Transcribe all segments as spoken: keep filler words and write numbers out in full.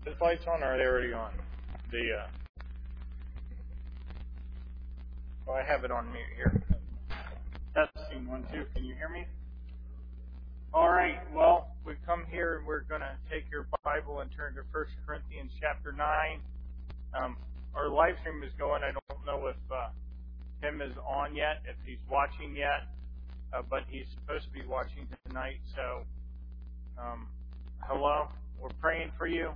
This light's on, or are they already on? The uh, oh, I have it on mute here. Testing one, two. Can you hear me? All right. Well, we've come here and we're going to take your Bible and turn to First Corinthians chapter nine. Um, our live stream is going. I don't know if uh, Tim is on yet, if he's watching yet, uh, but he's supposed to be watching tonight. So, um, hello. We're praying for you.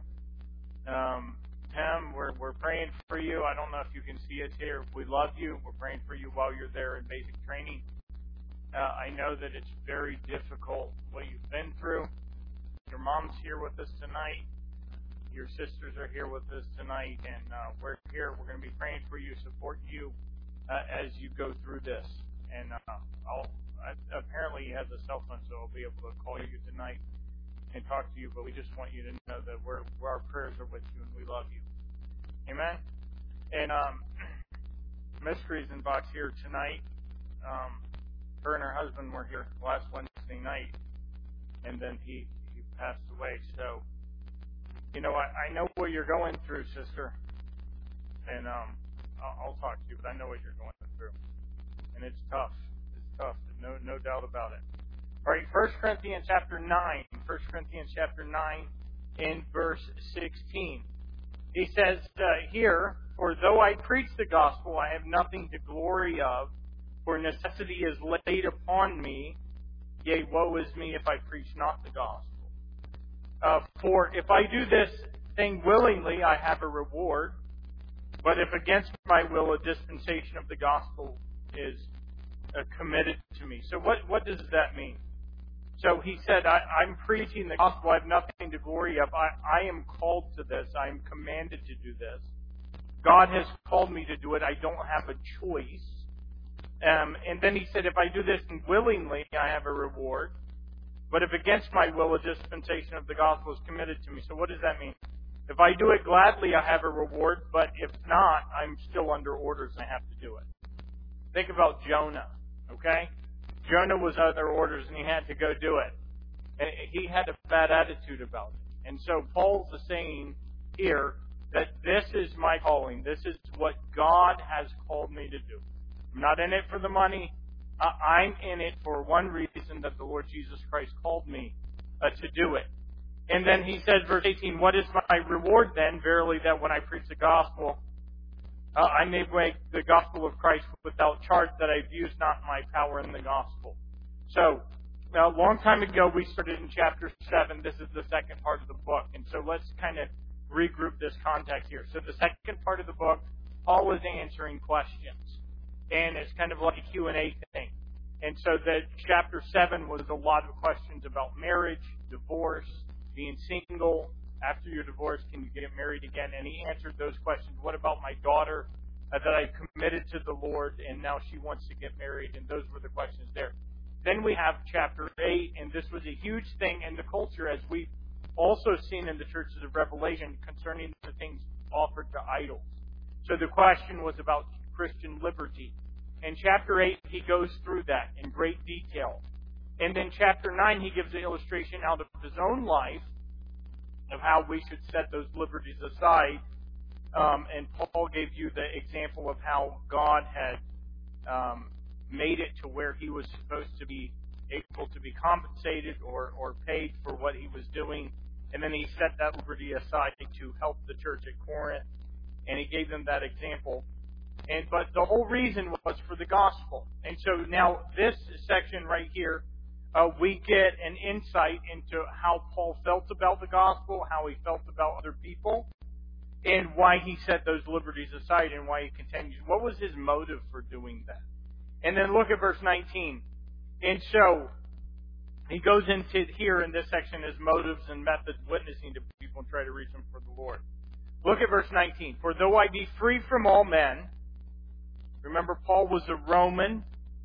Um, Tim, we're we're praying for you. I don't know if you can see us here. We love you. We're praying for you while you're there in basic training. Uh, I know that it's very difficult what you've been through. Your mom's here with us tonight. Your sisters are here with us tonight, and uh, we're here. We're going to be praying for you, support you uh, as you go through this. And uh, I'll I, apparently he has a cell phone, so I'll be able to call you tonight and talk to you, but we just want you to know that we're, we're our prayers are with you and we love you. Amen? And um, Mystery's in box here tonight. Um, her and her husband were here last Wednesday night, and then he, he passed away. So, you know, I, I know what you're going through, sister, and um, I'll, I'll talk to you, but I know what you're going through. And it's tough. It's tough. No, no doubt about it. All right, First Corinthians chapter nine. First Corinthians chapter nine in verse sixteen. He says uh, here, "For though I preach the gospel, I have nothing to glory of, for necessity is laid upon me. Yea, woe is me if I preach not the gospel. Uh, for if I do this thing willingly, I have a reward. But if against my will, a dispensation of the gospel is uh, committed to me." So what, what does that mean? So he said, I, I'm preaching the gospel. I have nothing to glory of. I, I am called to this. I am commanded to do this. God has called me to do it. I don't have a choice. Um, and then he said, if I do this willingly, I have a reward. But if against my will, a dispensation of the gospel is committed to me. So what does that mean? If I do it gladly, I have a reward. But if not, I'm still under orders and I have to do it. Think about Jonah, okay? Jonah was under orders and he had to go do it. And he had a bad attitude about it. And so Paul's saying here that this is my calling. This is what God has called me to do. I'm not in it for the money. I'm in it for one reason, that the Lord Jesus Christ called me uh, to do it. And then he says, verse eighteen, "What is my reward then? Verily that when I preach the gospel, Uh, I may make the gospel of Christ without charge, that I've used not my power in the gospel." So, a long time ago, we started in chapter seven. This is the second part of the book. And so let's kind of regroup this context here. So the second part of the book, Paul is answering questions. And it's kind of like a Q and A thing. And so the chapter seven was a lot of questions about marriage, divorce, being single. After you're divorced, can you get married again? And he answered those questions. What about my daughter uh, that I committed to the Lord and now she wants to get married? And those were the questions there. Then we have chapter eight, and this was a huge thing in the culture, as we've also seen in the churches of Revelation, concerning the things offered to idols. So the question was about Christian liberty. In chapter eight, he goes through that in great detail. And then chapter nine, he gives an illustration out of his own life of how we should set those liberties aside. Um, and Paul gave you the example of how God had um, made it to where he was supposed to be able to be compensated or, or paid for what he was doing. And then he set that liberty aside to help the church at Corinth. And he gave them that example. And but the whole reason was for the gospel. And so now this section right here, Uh, we get an insight into how Paul felt about the gospel, how he felt about other people, and why he set those liberties aside and why he continues. What was his motive for doing that? And then look at verse nineteen. And so he goes into here in this section his motives and methods witnessing to people and try to reach them for the Lord. Look at verse nineteen. "For though I be free from all men," remember Paul was a Roman.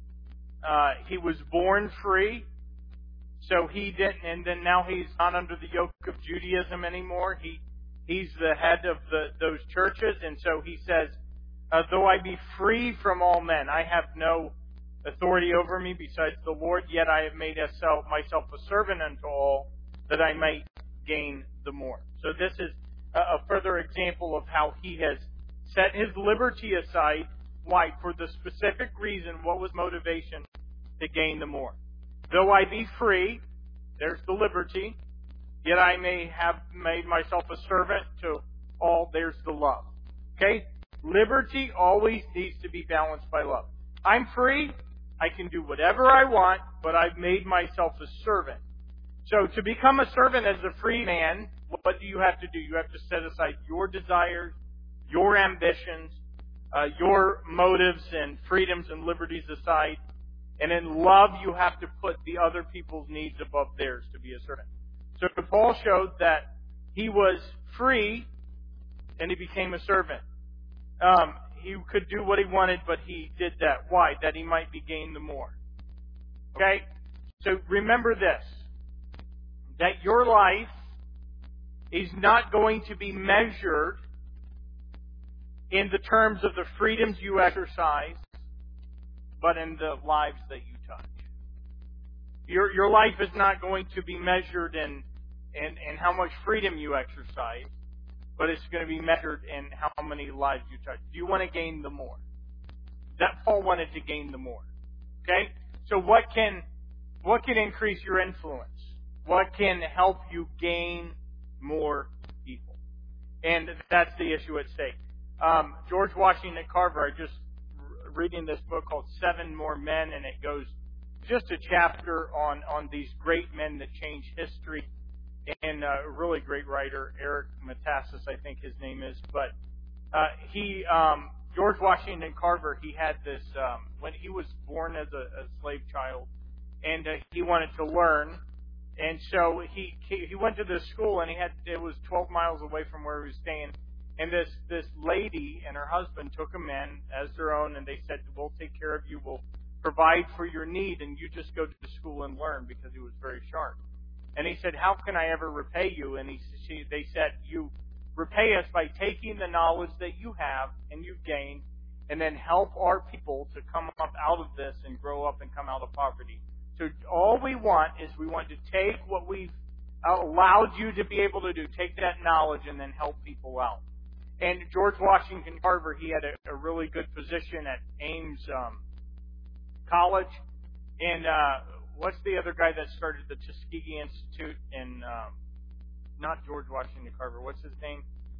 Uh, he was born free. So he didn't, and then now he's not under the yoke of Judaism anymore. He he's the head of the those churches, and so he says, uh, "Though I be free from all men, I have no authority over me besides the Lord. Yet I have made myself myself a servant unto all, that I might gain the more." So this is a, a further example of how he has set his liberty aside. Why? For the specific reason, what was motivation? To gain the more. Though I be free, there's the liberty, yet I may have made myself a servant to all, there's the love. Okay? Liberty always needs to be balanced by love. I'm free, I can do whatever I want, but I've made myself a servant. So to become a servant as a free man, what do you have to do? You have to set aside your desires, your ambitions, uh, your motives and freedoms and liberties aside. And in love, you have to put the other people's needs above theirs to be a servant. So Paul showed that he was free and he became a servant. Um, he could do what he wanted, but he did that. Why? That he might be gained the more. Okay? So remember this, that your life is not going to be measured in the terms of the freedoms you exercise, but in the lives that you touch. Your your life is not going to be measured in, in, in how much freedom you exercise, but it's going to be measured in how many lives you touch. Do you want to gain the more? That Paul wanted to gain the more. Okay? So what can what can increase your influence? What can help you gain more people? And that's the issue at stake. Um, George Washington Carver, I just reading this book called Seven More Men, and it goes just a chapter on, on these great men that changed history. And a really great writer, Eric Metaxas, I think his name is. But uh, he, um, George Washington Carver, he had this, um, when he was born as a, a slave child, and uh, he wanted to learn. And so he he went to this school, and he had it was twelve miles away from where he was staying. And this, this lady and her husband took him in as their own, and they said, we'll take care of you, we'll provide for your need, and you just go to school and learn, because he was very sharp. And he said, how can I ever repay you? And he, she, they said, you repay us by taking the knowledge that you have and you've gained, and then help our people to come up out of this and grow up and come out of poverty. So all we want is we want to take what we've allowed you to be able to do, take that knowledge and then help people out. And George Washington Carver, he had a, a really good position at Ames um, College. And uh, what's the other guy that started the Tuskegee Institute? And um, not George Washington Carver. What's his name?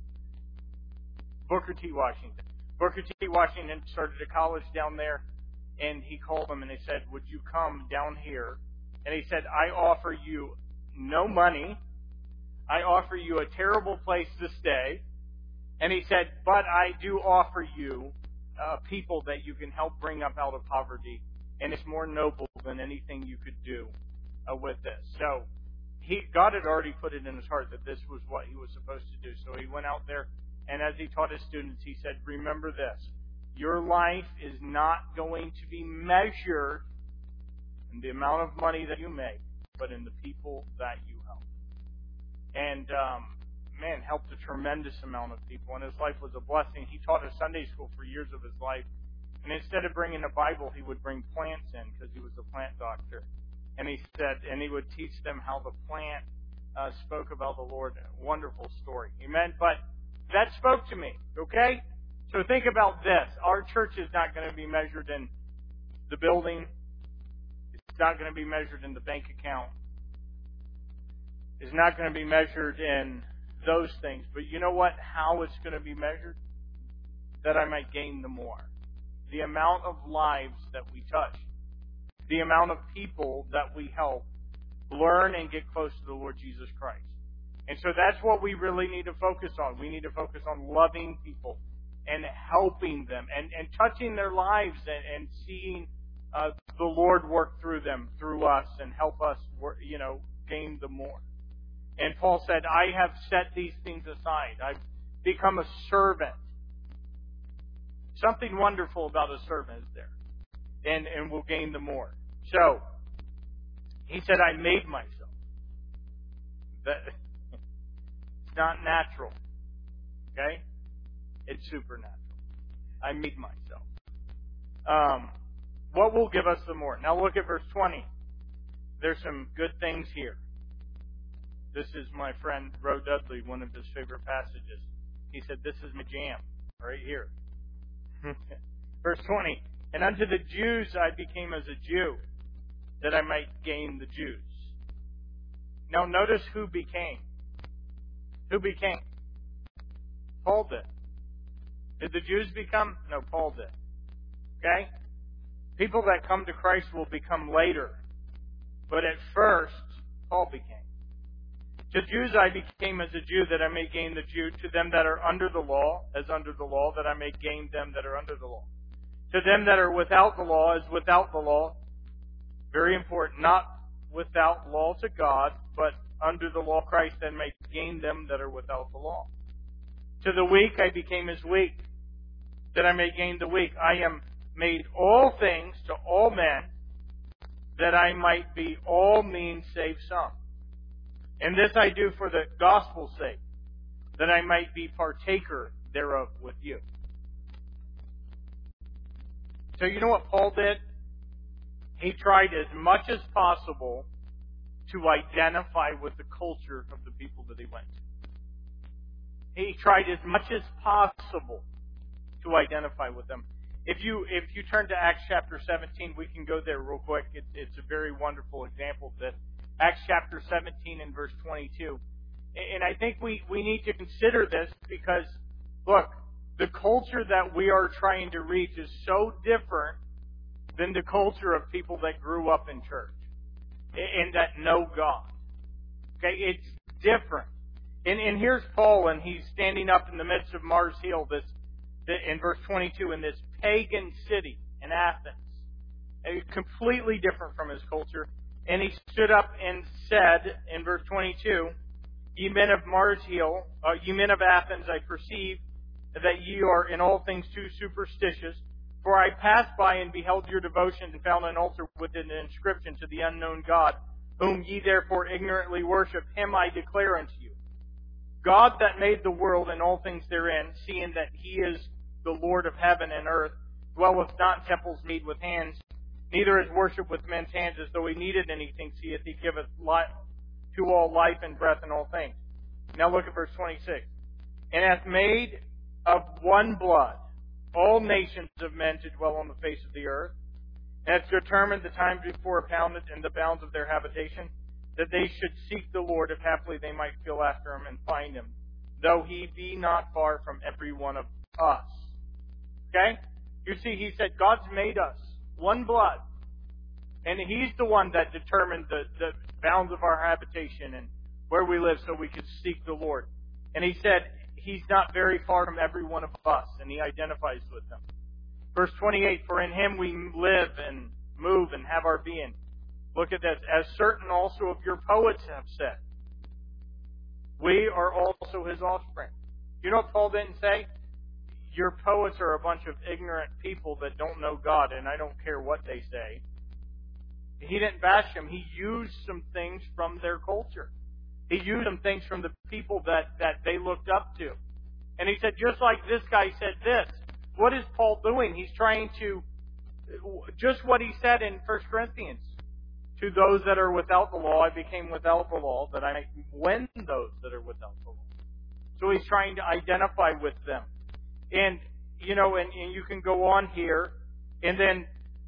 Booker T. Washington. Booker T. Washington started a college down there, and he called them and they said, would you come down here? And he said, I offer you no money. I offer you a terrible place to stay. And he said, but I do offer you uh, people that you can help bring up out of poverty, and it's more noble than anything you could do uh, with this. So he, God had already put it in his heart that this was what he was supposed to do. So he went out there, and as he taught his students, he said, remember this, your life is not going to be measured in the amount of money that you make, but in the people that you help. And um, man, helped a tremendous amount of people, and his life was a blessing. He taught a Sunday school for years of his life, and instead of bringing a Bible, he would bring plants in because he was a plant doctor. And he said, and he would teach them how the plant uh, spoke about the Lord. A wonderful story. Amen. But that spoke to me. Okay? So think about this. Our church is not going to be measured in the building. It's not going to be measured in the bank account. It's not going to be measured in those things. But you know what? How it's going to be measured? That I might gain the more. The amount of lives that we touch. The amount of people that we help learn and get close to the Lord Jesus Christ. And so that's what we really need to focus on. We need to focus on loving people and helping them and, and touching their lives and, and seeing uh, the Lord work through them, through us, and help us, work, you know, gain the more. And Paul said, I have set these things aside. I've become a servant. Something wonderful about a servant is there. And, and we'll gain the more. So, he said, I made myself. That, it's not natural. Okay? It's supernatural. I made myself. Um, what will give us the more? Now look at verse twenty. There's some good things here. This is my friend Roe Dudley, one of his favorite passages. He said, this is my jam, right here. Verse twenty, and unto the Jews I became as a Jew, that I might gain the Jews. Now notice who became. Who became? Paul did. Did the Jews become? No, Paul did. Okay? People that come to Christ will become later. But at first, Paul became. To Jews I became as a Jew, that I may gain the Jew. To them that are under the law, as under the law, that I may gain them that are under the law. To them that are without the law, as without the law. Very important. Not without law to God, but under the law of Christ, and may gain them that are without the law. To the weak I became as weak, that I may gain the weak. I am made all things to all men, that I might be all means save some. And this I do for the gospel's sake, that I might be partaker thereof with you. So you know what Paul did? He tried as much as possible to identify with the culture of the people that he went to. He tried as much as possible to identify with them. If you if you turn to Acts chapter seventeen, we can go there real quick. It, it's a very wonderful example of this. Acts chapter seventeen and verse twenty-two. And I think we, we need to consider this because, look, the culture that we are trying to reach is so different than the culture of people that grew up in church and that know God. Okay, it's different. And, and here's Paul, and he's standing up in the midst of Mars Hill, this in verse twenty-two, in this pagan city in Athens. It's completely different from his culture. And he stood up and said, in verse twenty-two, Ye men of Mars Hill, uh, ye men of Athens, I perceive that ye are in all things too superstitious. For I passed by and beheld your devotion, and found an altar with an inscription to the unknown God, whom ye therefore ignorantly worship. Him I declare unto you. God that made the world and all things therein, seeing that He is the Lord of heaven and earth, dwelleth not in temples made with hands, neither is worship with men's hands, as though He needed anything, seeth He giveth life to all life and breath and all things. Now look at verse twenty-six. And hath made of one blood all nations of men to dwell on the face of the earth, and hath determined the times before appounded and the bounds of their habitation, that they should seek the Lord, if haply they might feel after Him and find Him, though He be not far from every one of us. Okay? You see, he said, God's made us one blood. And He's the one that determined the, the bounds of our habitation and where we live so we could seek the Lord. And He said, He's not very far from every one of us, and He identifies with them. Verse twenty-eight, For in Him we live and move and have our being. Look at this. As certain also of your poets have said, we are also His offspring. You know what Paul didn't say? Your poets are a bunch of ignorant people that don't know God, and I don't care what they say. He didn't bash them. He used some things from their culture. He used some things from the people that, that they looked up to. And he said, just like this guy said this, what is Paul doing? He's trying to, just what he said in First Corinthians, to those that are without the law, I became without the law, that I might win those that are without the law. So he's trying to identify with them. And, you know, and, and you can go on here, and then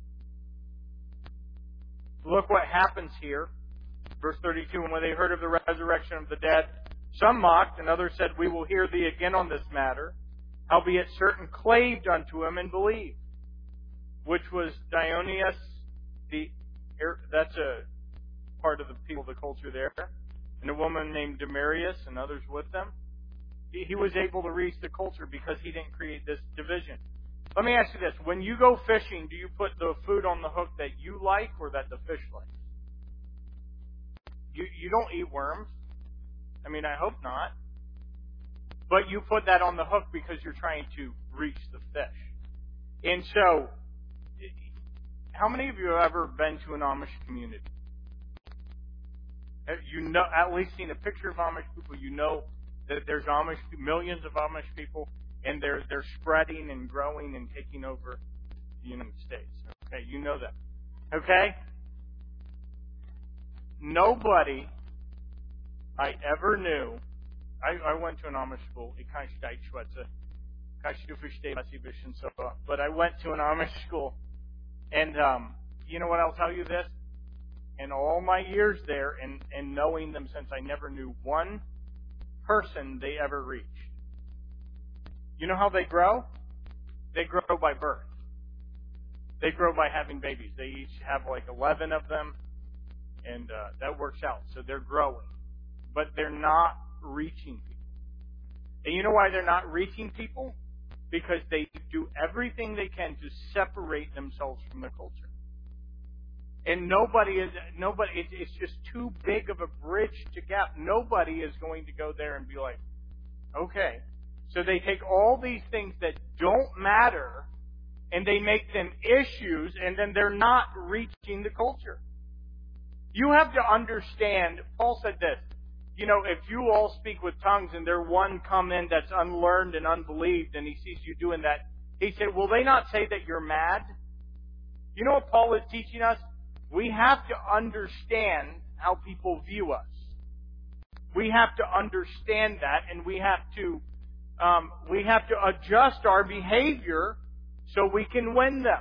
look what happens here. Verse thirty-two, And when they heard of the resurrection of the dead, some mocked, and others said, We will hear thee again on this matter. Howbeit certain claved unto him and believed, which was Dionysius, the that's a part of the people, the culture there, and a woman named Demarius, and others with them. He, he was able to reach the culture because he didn't create this division. Let me ask you this. When you go fishing, do you put the food on the hook that you like or that the fish likes? You, you don't eat worms. I mean, I hope not. But you put that on the hook because you're trying to reach the fish. And so, how many of you have ever been to an Amish community? Have you know, at least seen a picture of Amish people, you know that there's Amish, millions of Amish people, and they're they're spreading and growing and taking over the United States. Okay, you know that. Okay? Nobody I ever knew. I, I went to an Amish school. Ich kann nicht schwätzen. Kannst du verstehen, was ich bisschen so. But I went to an Amish school. And um, you know what, I'll tell you this. In all my years there, and, and knowing them since, I never knew one person they ever reached. You know how they grow? They grow by birth. They grow by having babies. They each have like eleven of them, and uh, that works out. So they're growing. But they're not reaching people. And you know why they're not reaching people? Because they do everything they can to separate themselves from the culture. And nobody is, nobody, it's, it's just too big of a bridge to gap. Nobody is going to go there and be like, okay. So they take all these things that don't matter and they make them issues, and then they're not reaching the culture. You have to understand, Paul said this, you know, if you all speak with tongues and there one come in that's unlearned and unbelieved and he sees you doing that, he said, will they not say that you're mad? You know what Paul is teaching us? We have to understand how people view us. We have to understand that, and we have to um, we have to adjust our behavior so we can win them.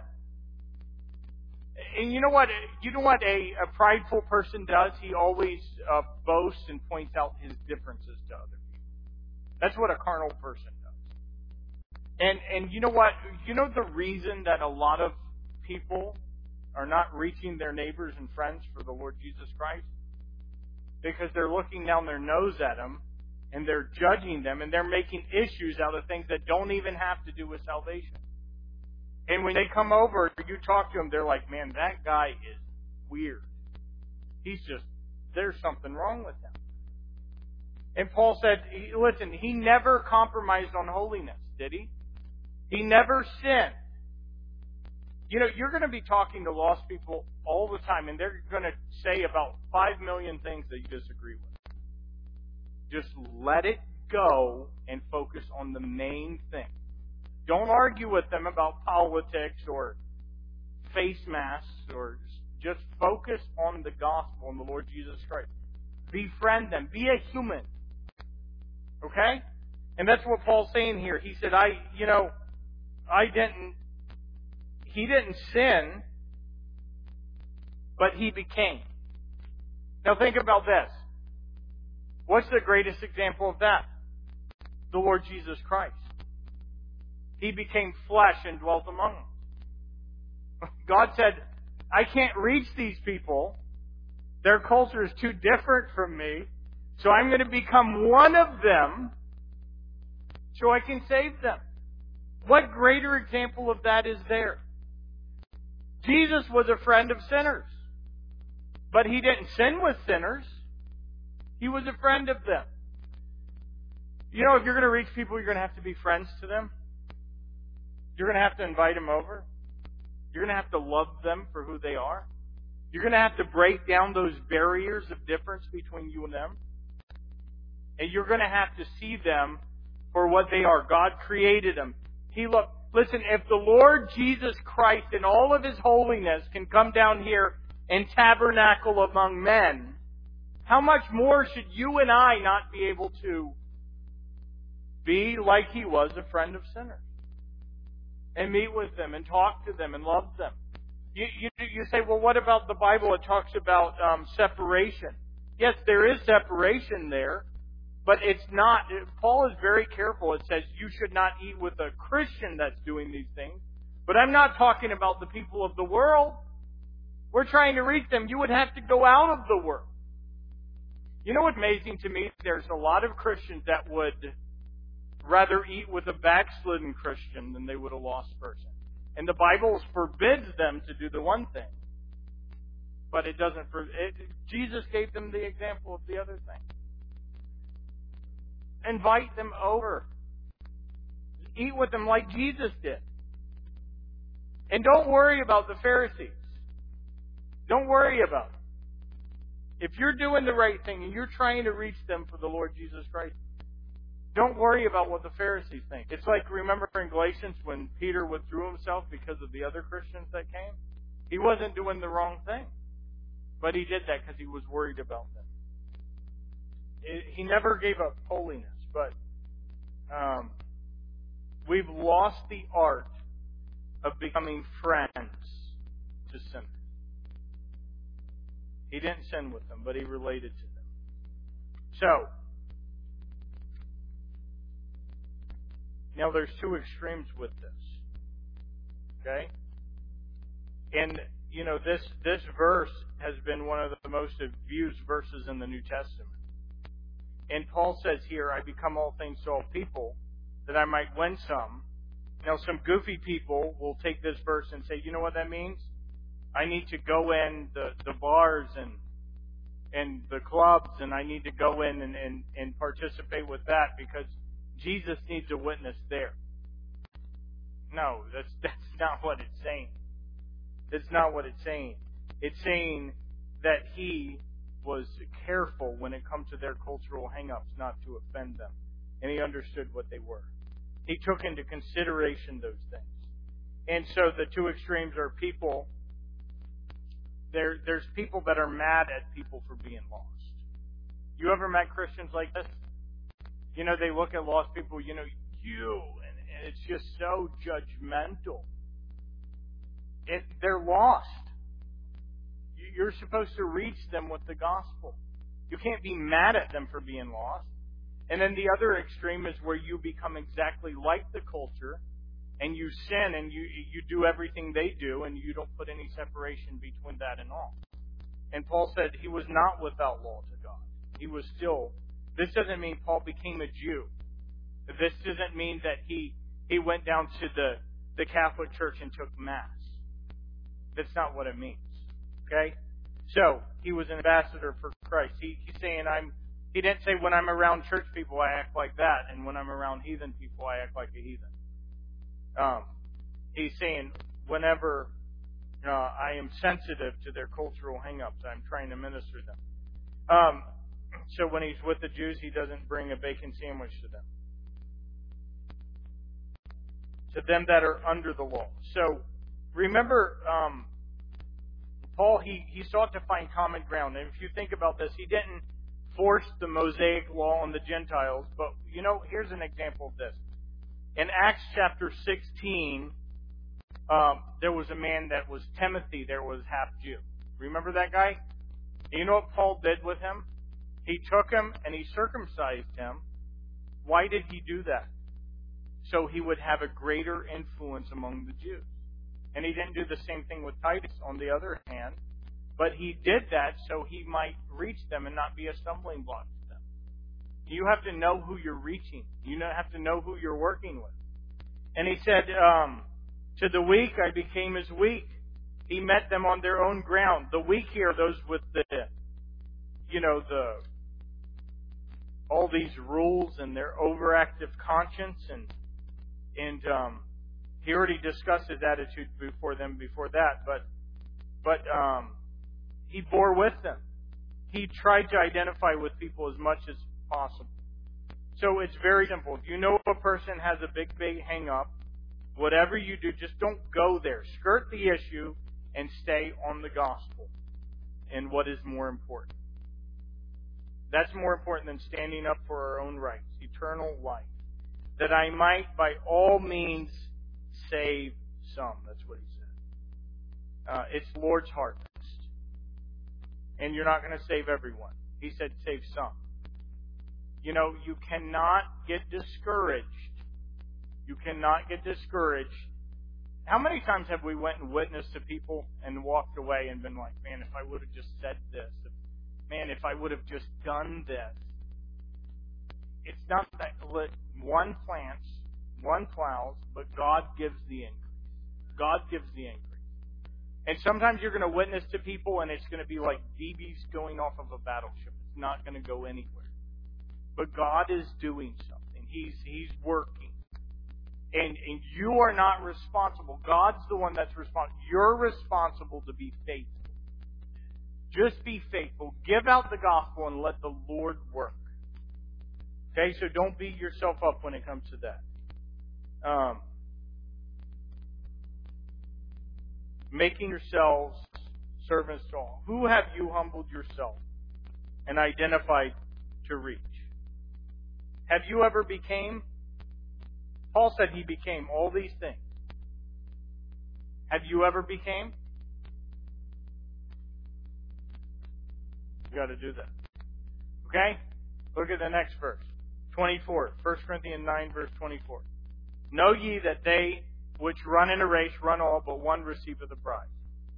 And you know what? You know what a, a prideful person does? He always uh, boasts and points out his differences to other people. That's what a carnal person does. And and you know what? You know the reason that a lot of people are not reaching their neighbors and friends for the Lord Jesus Christ? Because they're looking down their nose at them, and they're judging them, and they're making issues out of things that don't even have to do with salvation. And when they come over, you talk to them, they're like, man, that guy is weird. He's just, there's something wrong with him. And Paul said, listen, he never compromised on holiness, did he? He never sinned. You know, you're going to be talking to lost people all the time, and they're going to say about five million things that you disagree with. Just let it go and focus on the main thing. Don't argue with them about politics or face masks, or just focus on the gospel and the Lord Jesus Christ. Befriend them. Be a human. Okay? And that's what Paul's saying here. He said, I, you know, I didn't, he didn't sin, but he became. Now think about this. What's the greatest example of that? The Lord Jesus Christ. He became flesh and dwelt among us. God said, I can't reach these people. Their culture is too different from me. So I'm going to become one of them so I can save them. What greater example of that is there? Jesus was a friend of sinners. But he didn't sin with sinners. He was a friend of them. You know, if you're going to reach people, you're going to have to be friends to them. You're going to have to invite them over. You're going to have to love them for who they are. You're going to have to break down those barriers of difference between you and them. And you're going to have to see them for what they are. God created them. He looked. Listen, if the Lord Jesus Christ in all of His holiness can come down here and tabernacle among men, how much more should you and I not be able to be like He was, a friend of sinners? And meet with them and talk to them and love them. You, you, you say, well, what about the Bible? It talks about um, separation. Yes, there is separation there, but it's not. Paul is very careful. It says you should not eat with a Christian that's doing these things. But I'm not talking about the people of the world. We're trying to reach them. You would have to go out of the world. You know what's amazing to me? There's a lot of Christians that would rather eat with a backslidden Christian than they would a lost person. And the Bible forbids them to do the one thing. But it doesn't. For, it, Jesus gave them the example of the other thing. Invite them over. Eat with them like Jesus did. And don't worry about the Pharisees. Don't worry about them. If you're doing the right thing and you're trying to reach them for the Lord Jesus Christ, don't worry about what the Pharisees think. It's like, remember in Galatians when Peter withdrew himself because of the other Christians that came? He wasn't doing the wrong thing. But he did that because he was worried about them. it, he never gave up holiness, but um, we've lost the art of becoming friends to sinners. He didn't sin with them, but he related to them. So, now there's two extremes with this. Okay? And, you know, this, this verse has been one of the most abused verses in the New Testament. And Paul says here, I become all things to all people, that I might win some. Now, some goofy people will take this verse and say, you know what that means? I need to go in the, the bars and and the clubs, and I need to go in and, and, and participate with that because Jesus needs a witness there. No, that's that's not what it's saying. That's not what it's saying. It's saying that he was careful when it comes to their cultural hang-ups not to offend them. And he understood what they were. He took into consideration those things. And so the two extremes are people. There, there's people that are mad at people for being lost. You ever met Christians like this? You know, they look at lost people, you know, you, and, and it's just so judgmental. It, they're lost. You're supposed to reach them with the gospel. You can't be mad at them for being lost. And then the other extreme is where you become exactly like the culture, and you sin and you you do everything they do, and you don't put any separation between that and all. And Paul said he was not without law to God. He was still. This doesn't mean Paul became a Jew. This doesn't mean that he he went down to the, the Catholic Church and took Mass. That's not what it means. Okay? So, he was an ambassador for Christ. He, he's saying, I'm. He didn't say, when I'm around church people, I act like that, and when I'm around heathen people, I act like a heathen. Um, he's saying, whenever uh, I am sensitive to their cultural hang-ups, I'm trying to minister them. Um, so when he's with the Jews, he doesn't bring a bacon sandwich to them. To them that are under the law. So, remember, um, Paul, he, he sought to find common ground. And if you think about this, he didn't force the Mosaic law on the Gentiles. But, you know, here's an example of this. In Acts chapter sixteen, um, there was a man that was Timothy, there was half Jew. Remember that guy? And you know what Paul did with him? He took him and he circumcised him. Why did he do that? So he would have a greater influence among the Jews. And he didn't do the same thing with Titus, on the other hand. But he did that so he might reach them and not be a stumbling block to them. You have to know who you're reaching. You have to know who you're working with. And he said, um, to the weak I became as weak. He met them on their own ground. The weak here are those with the, you know, the all these rules and their overactive conscience. And, and um, he already discussed his attitude before them before that. But, but um, he bore with them. He tried to identify with people as much as possible. So it's very simple. If you know a person has a big, big hang-up, whatever you do, just don't go there. Skirt the issue and stay on the gospel and what is more important. That's more important than standing up for our own rights, eternal life. That I might, by all means, save some. That's what he said. Uh, it's Lord's harvest. And you're not going to save everyone. He said save some. You know, you cannot get discouraged. You cannot get discouraged. How many times have we went and witnessed to people and walked away and been like, man, if I would have just said this. If, man, if I would have just done this. It's not that one plants, one plows, but God gives the increase. God gives the increase. And sometimes you're going to witness to people and it's going to be like B Bs going off of a battleship. It's not going to go anywhere. But God is doing something. He's He's working. And, and you are not responsible. God's the one that's responsible. You're responsible to be faithful. Just be faithful. Give out the gospel and let the Lord work. Okay, so don't beat yourself up when it comes to that. Um, making yourselves servants to all. Who have you humbled yourself and identified to reach. Have you ever became? Paul said he became all these things. Have you ever became? You got to do that. Okay? Look at the next verse. twenty-four. First Corinthians nine, verse twenty-four. Know ye that they which run in a race run all, but one receiveth the prize.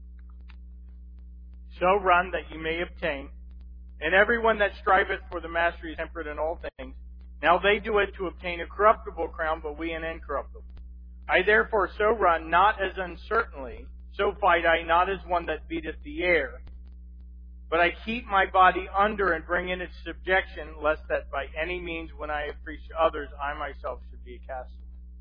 So run that you may obtain. And everyone that striveth for the mastery is temperate in all things. Now they do it to obtain a corruptible crown, but we an incorruptible. I therefore so run, not as uncertainly, so fight I, not as one that beateth the air. But I keep my body under and bring in its subjection, lest that by any means, when I have preached to others, I myself should be a castaway.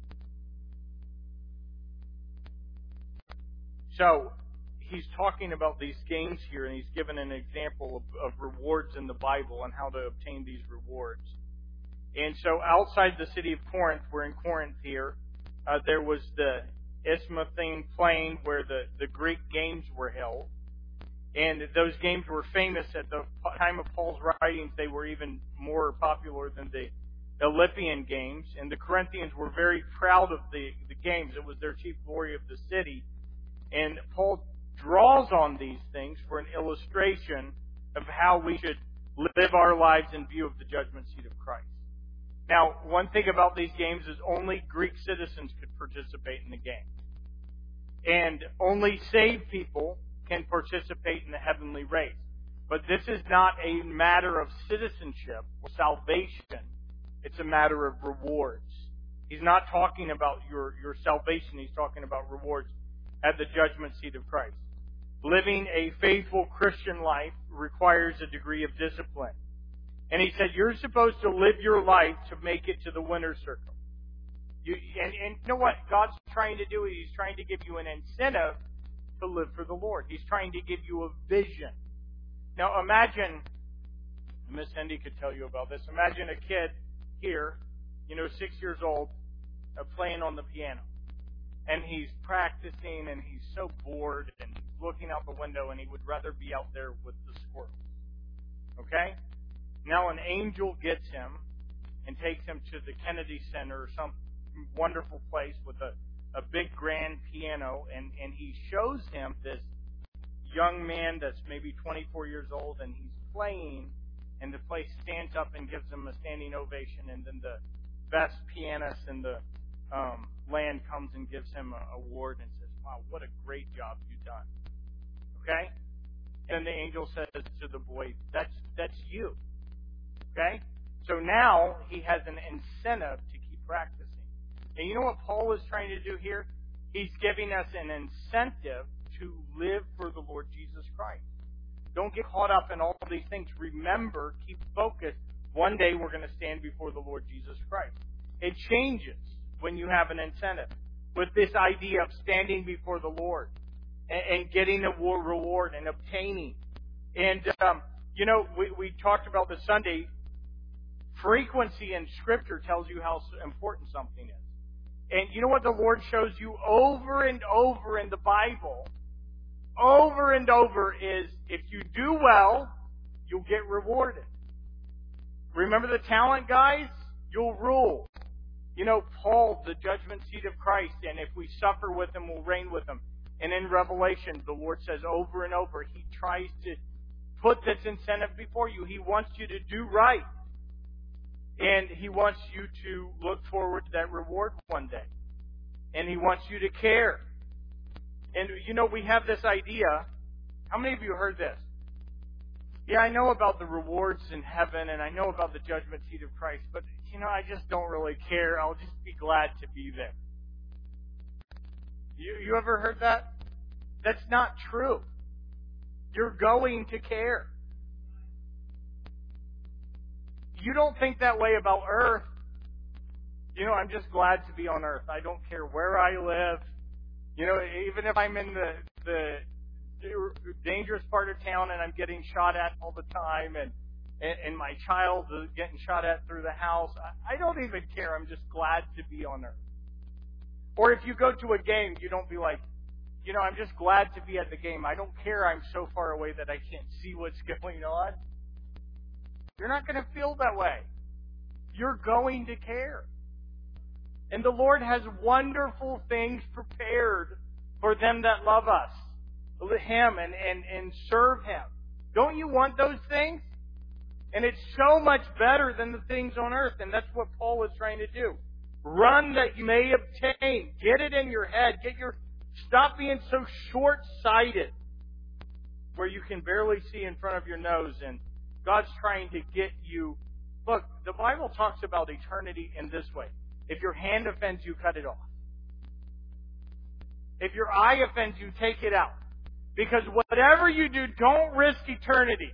So, he's talking about these games here, and he's given an example of, of rewards in the Bible and how to obtain these rewards. And so, outside the city of Corinth, we're in Corinth here, uh, there was the Isthmian Plain where the, the Greek games were held. And those games were famous at the time of Paul's writings. They were even more popular than the Olympian Games. And the Corinthians were very proud of the, the games. It was their chief glory of the city. And Paul draws on these things for an illustration of how we should live our lives in view of the judgment seat of Christ. Now, one thing about these games is only Greek citizens could participate in the games. And only saved people can participate in the heavenly race. But this is not a matter of citizenship or salvation. It's a matter of rewards. He's not talking about your, your salvation. He's talking about rewards at the judgment seat of Christ. Living a faithful Christian life requires a degree of discipline. And he said, you're supposed to live your life to make it to the winner's circle. You, and, and you know what God's trying to do? He's trying to give you an incentive to live for the Lord. He's trying to give you a vision. Now imagine, Miss Cindy could tell you about this, imagine a kid here, you know, six years old, uh, playing on the piano. And he's practicing and he's so bored and he's looking out the window and he would rather be out there with the squirrels. Okay? Now an angel gets him and takes him to the Kennedy Center or some wonderful place with a, a big grand piano, and, and he shows him this young man that's maybe twenty-four years old, and he's playing, and the place stands up and gives him a standing ovation, and then the best pianist in the um, land comes and gives him an award and says, wow, what a great job you've done. Okay? And the angel says to the boy, that's that's you. Okay? So now he has an incentive to keep practicing. And you know what Paul is trying to do here? He's giving us an incentive to live for the Lord Jesus Christ. Don't get caught up in all of these things. Remember, keep focused. One day we're going to stand before the Lord Jesus Christ. It changes when you have an incentive with this idea of standing before the Lord and, and getting a reward and obtaining. And, um, you know, we, we talked about this Sunday. Frequency in Scripture tells you how important something is. And you know what the Lord shows you over and over in the Bible? Over and over is, if you do well, you'll get rewarded. Remember the talent guys? You'll rule. You know, Paul, the judgment seat of Christ, and if we suffer with him, we'll reign with him. And in Revelation, the Lord says over and over, He tries to put this incentive before you. He wants you to do right. And He wants you to look forward to that reward one day. And He wants you to care. And, you know, we have this idea. How many of you heard this? Yeah, I know about the rewards in heaven, and I know about the judgment seat of Christ, but, you know, I just don't really care. I'll just be glad to be there. You, you ever heard that? That's not true. You're going to care. You don't think that way about earth. You know, I'm just glad to be on earth. I don't care where I live. You know, even if I'm in the, the dangerous part of town and I'm getting shot at all the time and, and my child is getting shot at through the house, I don't even care. I'm just glad to be on earth. Or if you go to a game, you don't be like, you know, I'm just glad to be at the game. I don't care I'm so far away that I can't see what's going on. You're not going to feel that way. You're going to care. And the Lord has wonderful things prepared for them that love us, Him, and, and, and serve Him. Don't you want those things? And it's so much better than the things on earth. And that's what Paul is trying to do. Run that you may obtain. Get it in your head. Get your Stop being so short-sighted where you can barely see in front of your nose, and God's trying to get you. Look, the Bible talks about eternity in this way. If your hand offends you, cut it off. If your eye offends you, take it out. Because whatever you do, don't risk eternity.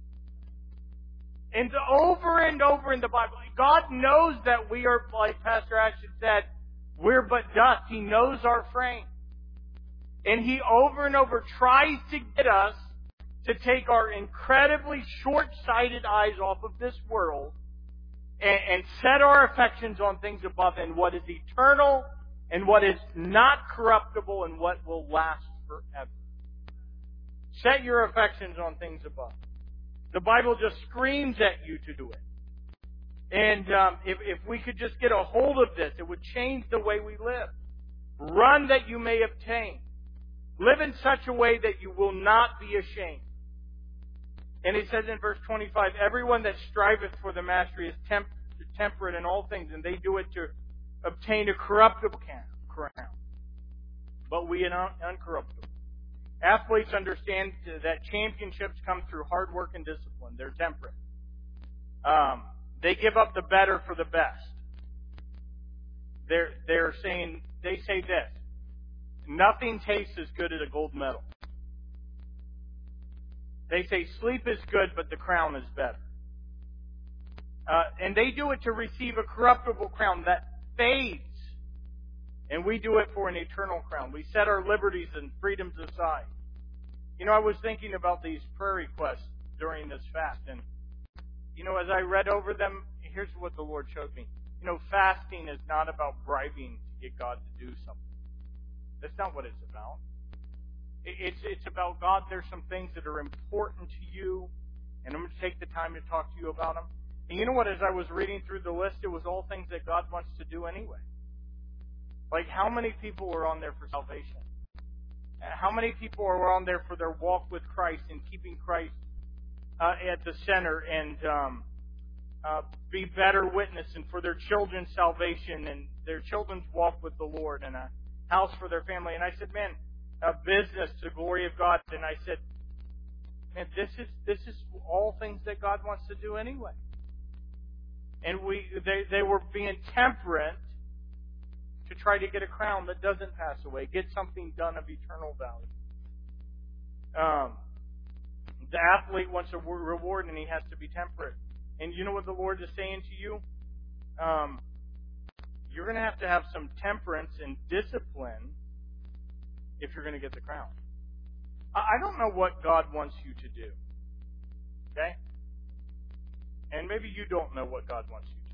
And over and over in the Bible, God knows that we are, like Pastor Ashton said, we're but dust. He knows our frame. And He over and over tries to get us to take our incredibly short-sighted eyes off of this world and, and set our affections on things above and what is eternal and what is not corruptible and what will last forever. Set your affections on things above. The Bible just screams at you to do it. And um, if, if we could just get a hold of this, it would change the way we live. Run that you may obtain. Live in such a way that you will not be ashamed. And He says in verse twenty-five, everyone that striveth for the mastery is temp- temperate in all things, and they do it to obtain a corruptible crown. But we are uncorruptible. Athletes understand that championships come through hard work and discipline. They're temperate. Um, they give up the better for the best. They're, they're saying, they say this, nothing tastes as good as a gold medal. They say sleep is good, but the crown is better. Uh, and they do it to receive a corruptible crown that fades. And we do it for an eternal crown. We set our liberties and freedoms aside. You know, I was thinking about these prayer requests during this fast. And, you know, as I read over them, here's what the Lord showed me. You know, fasting is not about bribing to get God to do something. That's not what it's about. It's, it's about, God, there's some things that are important to you, and I'm going to take the time to talk to you about them. And you know what, as I was reading through the list, it was all things that God wants to do anyway. Like, how many people are on there for salvation? How many people are on there for their walk with Christ and keeping Christ uh, at the center and um, uh, be better witness, and for their children's salvation and their children's walk with the Lord, and a house for their family? And I said, man, a business to the glory of God. And I said, man, this is this is all things that God wants to do anyway. And we they they were being temperate to try to get a crown that doesn't pass away, get something done of eternal value. Um, the athlete wants a reward, and he has to be temperate. And you know what the Lord is saying to you? Um, you're going to have to have some temperance and discipline if you're going to get the crown. I don't know what God wants you to do. Okay? And maybe you don't know what God wants you to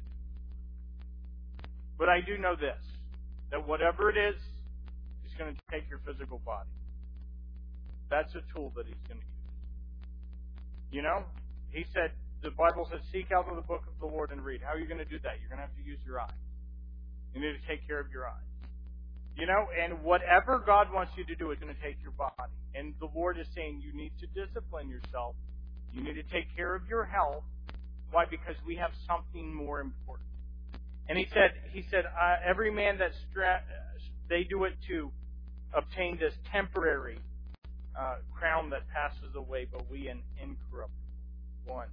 do. But I do know this, that whatever it is, He's going to take your physical body. That's a tool that He's going to use. You know, He said, the Bible says, seek out of the book of the Lord and read. How are you going to do that? You're going to have to use your eyes. You need to take care of your eyes. You know, and whatever God wants you to do is going to take your body. And the Lord is saying you need to discipline yourself. You need to take care of your health. Why? Because we have something more important. And he said, he said, uh, every man that stra- they do it to obtain this temporary uh, crown that passes away, but we an incorruptible one.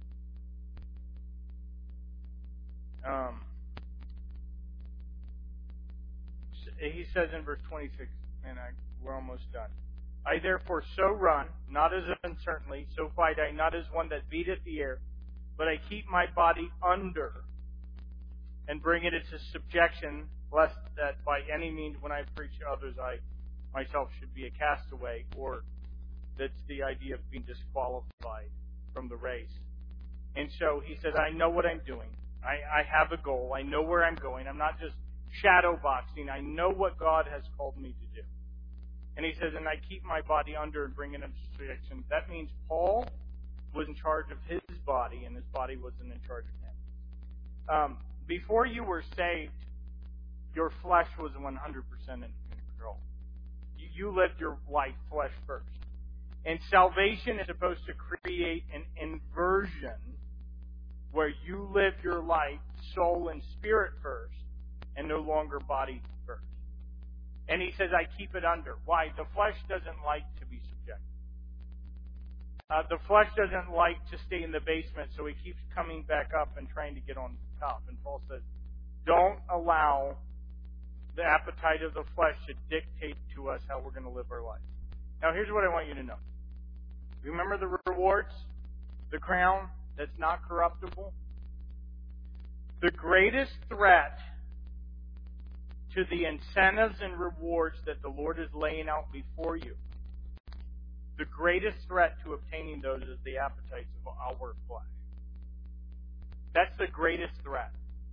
Um. He says in verse twenty-six, and I, we're almost done. I therefore so run, not as uncertainly, so fight I, not as one that beateth the air, but I keep my body under and bring it into subjection, lest that by any means when I preach to others I myself should be a castaway, or that's the idea of being disqualified from the race. And so he says, I know what I'm doing. I, I have a goal. I know where I'm going. I'm not just shadow boxing. I know what God has called me to do. And he says, and I keep my body under and bring it into subjection. That means Paul was in charge of his body, and his body wasn't in charge of him. Um, before you were saved, your flesh was one hundred percent in control. You, you lived your life flesh first. And salvation is supposed to create an inversion where you live your life soul and spirit first and no longer body first. And he says, I keep it under. Why? The flesh doesn't like to be subjected. Uh, the flesh doesn't like to stay in the basement, so he keeps coming back up and trying to get on top. And Paul says, don't allow the appetite of the flesh to dictate to us how we're going to live our life. Now, here's what I want you to know. Remember the rewards? The crown that's not corruptible? The greatest threat to the incentives and rewards that the Lord is laying out before you, the greatest threat to obtaining those is the appetites of our flesh. That's the greatest threat.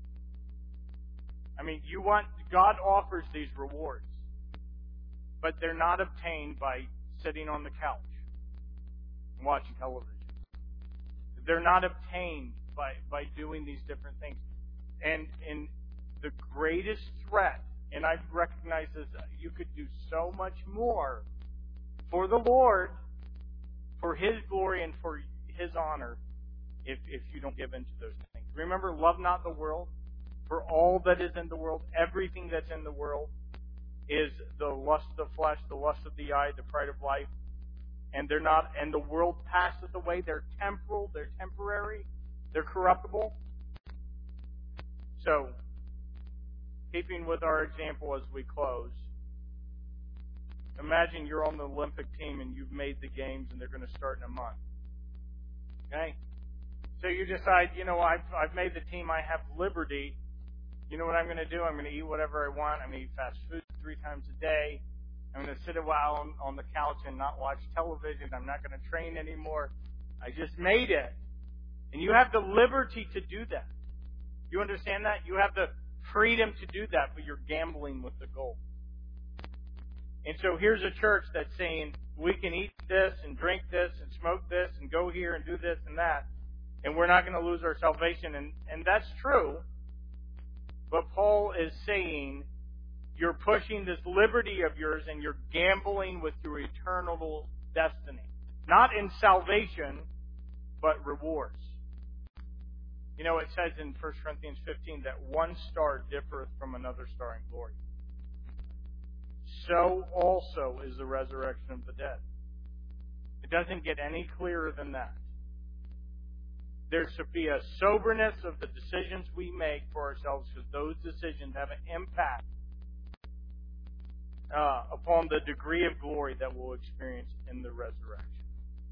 I mean, you want, God offers these rewards, but they're not obtained by sitting on the couch and watching television. They're not obtained by, by doing these different things. And, and the greatest threat, and I recognize this, you could do so much more for the Lord, for His glory and for His honor, if, if you don't give in to those things. Remember, love not the world, for all that is in the world, everything that's in the world, is the lust of the flesh, the lust of the eye, the pride of life. And they're not, and the world passeth away. They're temporal, they're temporary, they're corruptible. So, keeping with our example as we close, imagine you're on the Olympic team and you've made the games and they're going to start in a month. Okay? So you decide, you know, I've, I've made the team, I have liberty. You know what I'm going to do? I'm going to eat whatever I want. I'm going to eat fast food three times a day. I'm going to sit a while on, on the couch and not watch television. I'm not going to train anymore. I just made it. And you have the liberty to do that. You understand that? You have the freedom to do that, but you're gambling with the goal. And so here's a church that's saying, we can eat this and drink this and smoke this and go here and do this and that, and we're not going to lose our salvation. And, and that's true. But Paul is saying, you're pushing this liberty of yours and you're gambling with your eternal destiny. Not in salvation, but rewards. You know, it says in First Corinthians fifteen that one star differeth from another star in glory. So also is the resurrection of the dead. It doesn't get any clearer than that. There should be a soberness of the decisions we make for ourselves, because those decisions have an impact uh, upon the degree of glory that we'll experience in the resurrection.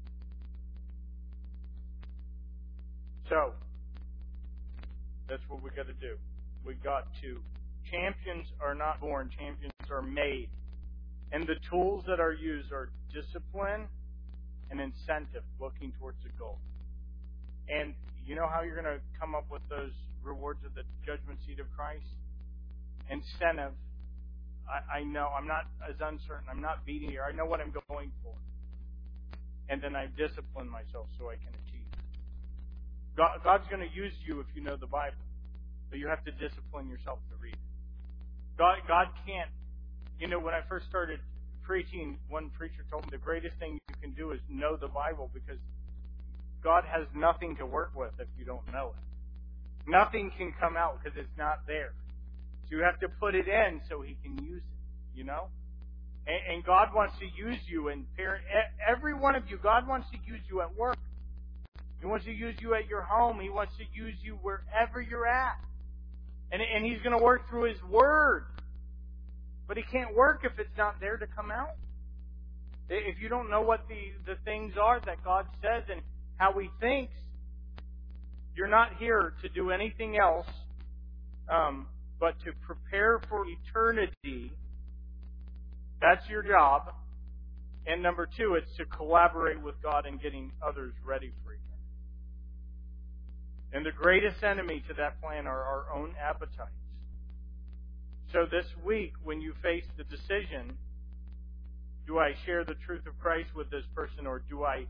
So, that's what we got to do. We got to. Champions are not born, champions are made. And the tools that are used are discipline and incentive, looking towards the goal. And you know how you're going to come up with those rewards of the judgment seat of Christ? Incentive. I, I know, I'm not as uncertain. I'm not beating here. I know what I'm going for. And then I discipline myself so I can achieve it. God, God's going to use you if you know the Bible. But you have to discipline yourself to read it. God, God can't. You know, when I first started preaching, one preacher told me the greatest thing you can do is know the Bible, because God has nothing to work with if you don't know it. Nothing can come out because it's not there. So you have to put it in so He can use it, you know? And, and God wants to use you, and parent, every one of you, God wants to use you at work. He wants to use you at your home. He wants to use you wherever you're at. And, and He's going to work through His Word. But He can't work if it's not there to come out. If you don't know what the, the things are that God says and how He thinks, you're not here to do anything else um, but to prepare for eternity. That's your job. And number two, it's to collaborate with God in getting others ready for eternity. And the greatest enemy to that plan are our own appetites. So this week, when you face the decision, do I share the truth of Christ with this person, or do I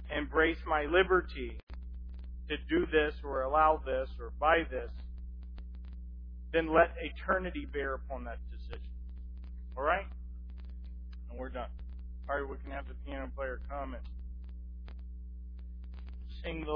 embrace my liberty to do this or allow this or buy this, then let eternity bear upon that decision. All right? And we're done. All right, we can have the piano player come and sing the